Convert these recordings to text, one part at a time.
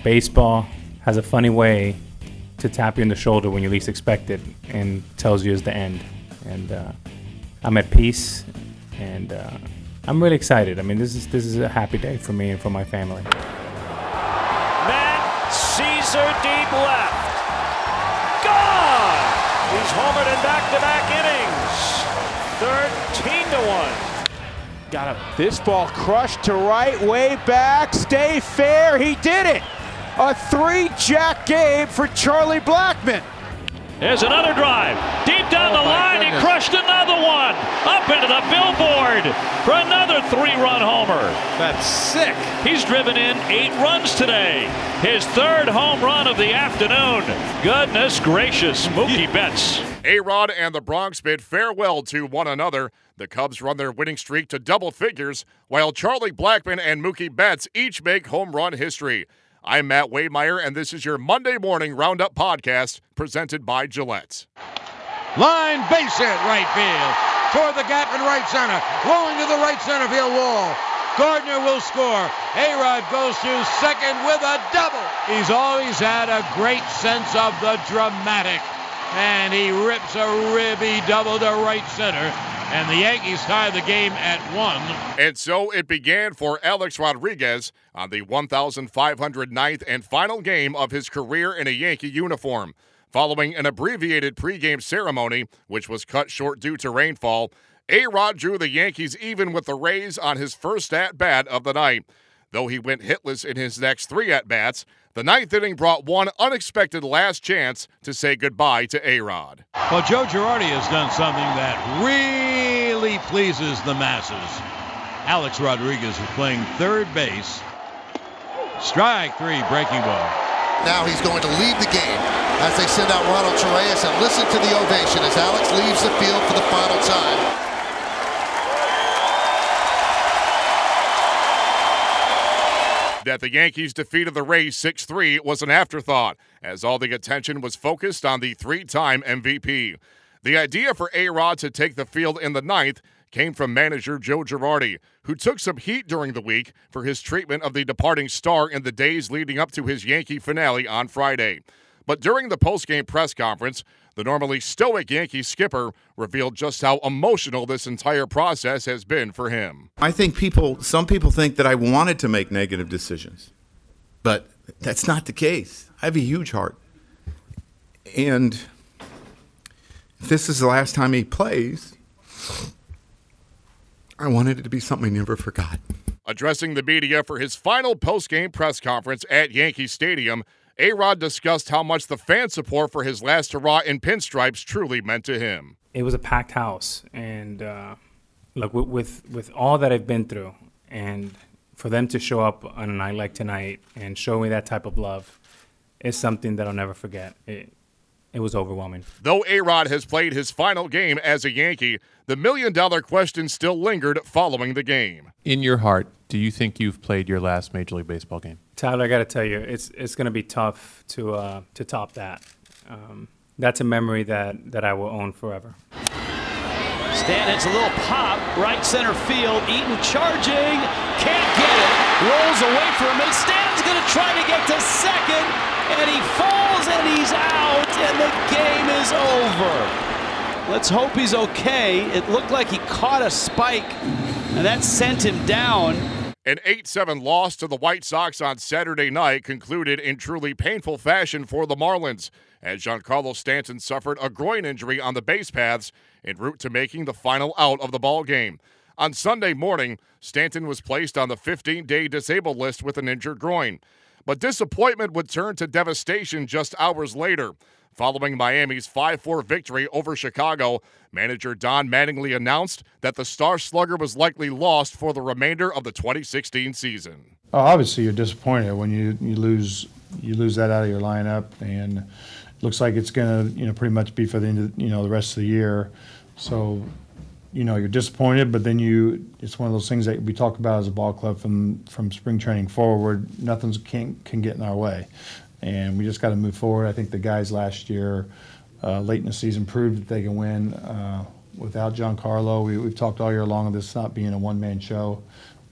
baseball has a funny way to tap you in the shoulder when you least expect it and tells you it's the end. And I'm at peace, and I'm really excited. I mean, this is a happy day for me and for my family. Matt Caesar deep left. Gone! He's homered in back-to-back innings. 13-1. Got this ball crushed to right, way back, stay fair, he did it! A 3-jack game for Charlie Blackmon. There's another drive. Deep down the line, he crushed another one. Up into the billboard for another 3-run homer. That's sick. He's driven in 8 runs today. His 3rd home run of the afternoon. Goodness gracious, Mookie Betts. A-Rod and the Bronx bid farewell to one another. The Cubs run their winning streak to double figures, while Charlie Blackmon and Mookie Betts each make home run history. I'm Matt Wademeyer, and this is your Monday Morning Roundup podcast presented by Gillette. Line base hit right field. Toward the gap in right center. Rolling to the right center field wall. Gardner will score. A-Rod goes to second with a double. He's always had a great sense of the dramatic. And he rips a ribby double to right center. And the Yankees tie the game at 1. And so it began for Alex Rodriguez on the 1,509th and final game of his career in a Yankee uniform. Following an abbreviated pregame ceremony, which was cut short due to rainfall, A-Rod drew the Yankees even with the Rays on his first at-bat of the night. Though he went hitless in his next 3 at-bats, the 9th inning brought one unexpected last chance to say goodbye to A-Rod. Well, Joe Girardi has done something that really pleases the masses. Alex Rodriguez is playing third base. Strike 3, breaking ball. Now he's going to leave the game as they send out Ronald Torreyes, and listen to the ovation as Alex leaves the field for the final time. That the Yankees defeated the Rays 6-3 was an afterthought, as all the attention was focused on the 3-time MVP. The idea for A-Rod to take the field in the 9th came from manager Joe Girardi, who took some heat during the week for his treatment of the departing star in the days leading up to his Yankee finale on Friday. But during the postgame press conference, the normally stoic Yankees skipper revealed just how emotional this entire process has been for him. I think some people think that I wanted to make negative decisions, but that's not the case. I have a huge heart. And if this is the last time he plays, I wanted it to be something I never forgot. Addressing the media for his final postgame press conference at Yankee Stadium, A-Rod discussed how much the fan support for his last hurrah in pinstripes truly meant to him. It was a packed house, and look, with all that I've been through, and for them to show up on a night like tonight and show me that type of love is something that I'll never forget. It was overwhelming. Though A-Rod has played his final game as a Yankee, the million-dollar question still lingered following the game. In your heart, do you think you've played your last Major League Baseball game? Tyler, I got to tell you, it's going to be tough to top that. That's a memory that I will own forever. Stan hits a little pop, right center field. Eaton charging, can't get it. Rolls away from it. Stan's going to try to get to second, and he falls and he's out, and the game is over. Let's hope he's okay. It looked like he caught a spike, and that sent him down. An 8-7 loss to the White Sox on Saturday night concluded in truly painful fashion for the Marlins, as Giancarlo Stanton suffered a groin injury on the base paths en route to making the final out of the ballgame. On Sunday morning, Stanton was placed on the 15-day disabled list with an injured groin. But disappointment would turn to devastation just hours later. Following Miami's 5-4 victory over Chicago, manager Don Mattingly announced that the star slugger was likely lost for the remainder of the 2016 season. Obviously, you're disappointed when you lose that out of your lineup, and it looks like it's going to pretty much be for the end of, the rest of the year. So, you're disappointed, but then it's one of those things that we talk about as a ball club from spring training forward. Nothing can get in our way. And we just got to move forward. I think the guys last year, late in the season, proved that they can win without Giancarlo. We've talked all year long of this not being a one-man show.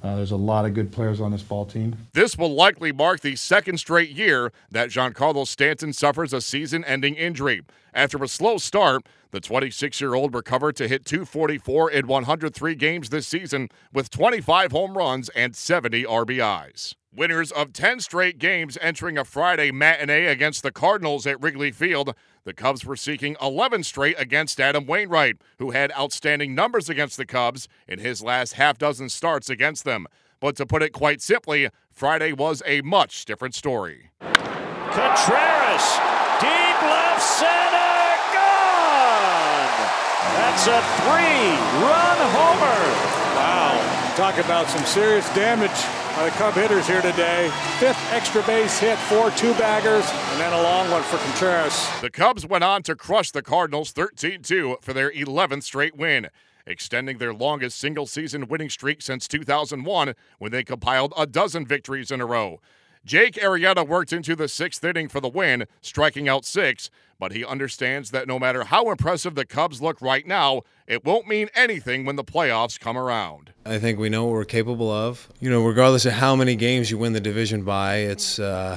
There's a lot of good players on this ball team. This will likely mark the second straight year that Giancarlo Stanton suffers a season-ending injury. After a slow start, the 26-year-old recovered to hit .244 in 103 games this season with 25 home runs and 70 RBIs. Winners of 10 straight games entering a Friday matinee against the Cardinals at Wrigley Field, the Cubs were seeking 11 straight against Adam Wainwright, who had outstanding numbers against the Cubs in his last half-dozen starts against them. But to put it quite simply, Friday was a much different story. Contreras, deep left center, gone! That's a 3-run homer. Wow, talk about some serious damage by the Cub hitters here today. 5th extra base hit, 4 two-baggers, and then a long one for Contreras. The Cubs went on to crush the Cardinals 13-2 for their 11th straight win, extending their longest single-season winning streak since 2001 when they compiled a dozen victories in a row. Jake Arrieta worked into the 6th inning for the win, striking out 6, but he understands that no matter how impressive the Cubs look right now, it won't mean anything when the playoffs come around. I think we know what we're capable of. You know, regardless of how many games you win the division by, it's a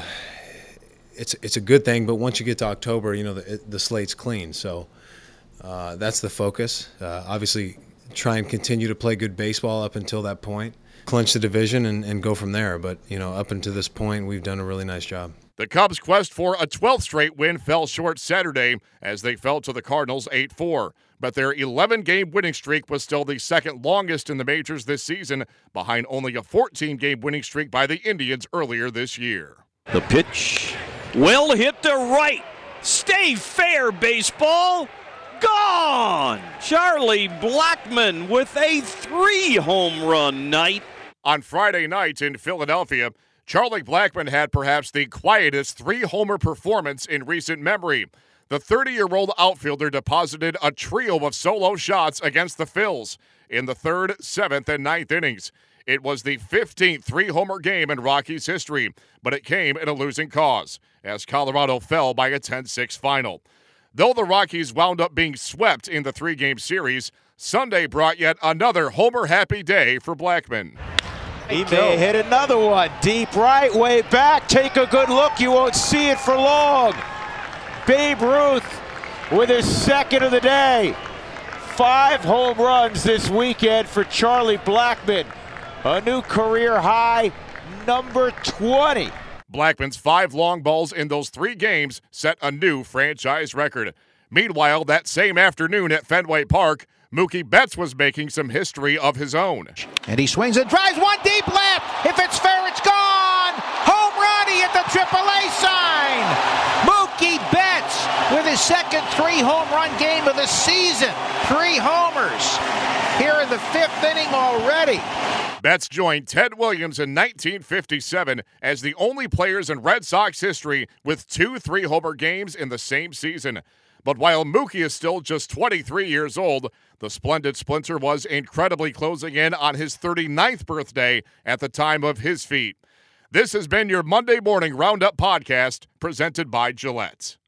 good thing. But once you get to October, you know, the slate's clean. So that's the focus. Obviously, try and continue to play good baseball up until that point, clinch the division, and go from there. But, you know, up until this point, we've done a really nice job. The Cubs' quest for a 12th straight win fell short Saturday as they fell to the Cardinals 8-4. But their 11-game winning streak was still the second longest in the majors this season, behind only a 14-game winning streak by the Indians earlier this year. The pitch, well hit to right. Stay fair, baseball. Gone! Charlie Blackmon with a 3-home run night. On Friday night in Philadelphia, Charlie Blackmon had perhaps the quietest 3-homer performance in recent memory. The 30-year-old outfielder deposited a trio of solo shots against the Phils in the 3rd, 7th, and 9th innings. It was the 15th 3-homer game in Rockies history, but it came in a losing cause, as Colorado fell by a 10-6 final. Though the Rockies wound up being swept in the 3-game series, Sunday brought yet another homer-happy day for Blackmon. He may hit another one. Deep right, way back. Take a good look. You won't see it for long. Babe Ruth with his 2nd of the day. 5 home runs this weekend for Charlie Blackmon. A new career high, number 20. Blackmon's 5 long balls in those 3 games set a new franchise record. Meanwhile, that same afternoon at Fenway Park, Mookie Betts was making some history of his own. And he swings and drives one deep left. If it's fair, it's gone. Home run. He hit the AAA sign. Mookie Betts with his 2nd 3-home run game of the season. 3 homers here in the 5th inning already. Betts joined Ted Williams in 1957 as the only players in Red Sox history with 2 3-homer games in the same season. But while Mookie is still just 23 years old, the splendid splinter was incredibly closing in on his 39th birthday at the time of his feat. This has been your Monday Morning Roundup podcast presented by Gillette.